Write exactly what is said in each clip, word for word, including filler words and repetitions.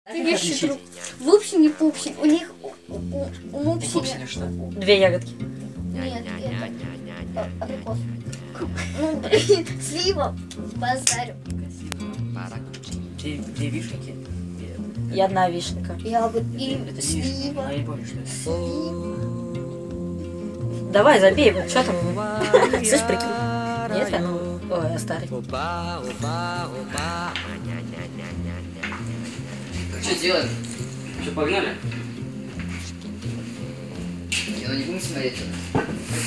Вещи друг. Лупсень и пупсень. У них у, у, у лупсеня... что? Две ягодки. Нет, это... а, Абрикос. Ну, блин, слива. Базарю. Две, две вишенки. И одна вишенка. Ягод и Это слива. Я не помню, что это. Слива. Давай, забей. Что там? Слышь, прикинь. Нет, я ну... Ой, я старый. Что делаем? Что, погнали? Я ну не будем смотреть это.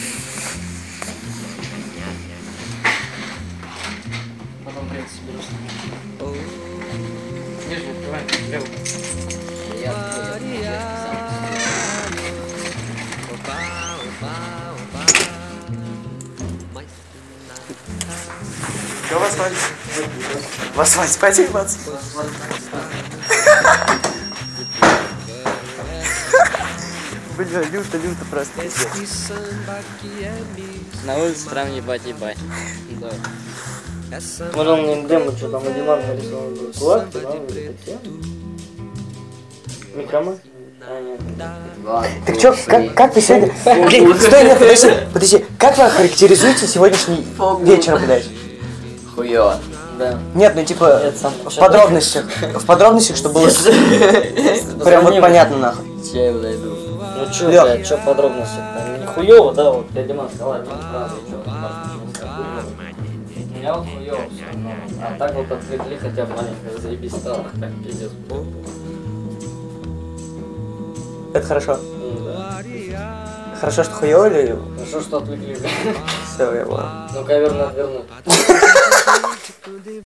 Потом придется соберусь. Нижний открываем. Левый. Я открою, я Что вас звать? Вас звать спать ебаться? Бля, люто, люто просто. На улице прям ебать, ебать. Да. Может, он им демо, что там Диман нарисовал был. Кулак, да, или такие? Микрома? А, нет. Ладно. Так чё, как, как вы сегодня... Блин, стой, нет, подожди, подожди. Как вы охарактеризуете сегодняшний вечер, блядь? Хуёво. Да. Нет, ну типа, Нет, сам- в подробностях. В подробностях, чтобы было прям вот понятно, нахуй. Че я подойду? Ну чё, Лёх. блядь, чё подробности? Не хуёво, да, вот я Диман сказал, это правда, чё, у меня вот хуёво всё, ну, а так вот отвлекли хотя бы маленько, заебись стало, так пиздец. Это хорошо. Ну да. Хорошо, что хуёво или... Хорошо, что отвлекли. Все, я понял. Ну, ковер надо вернуть.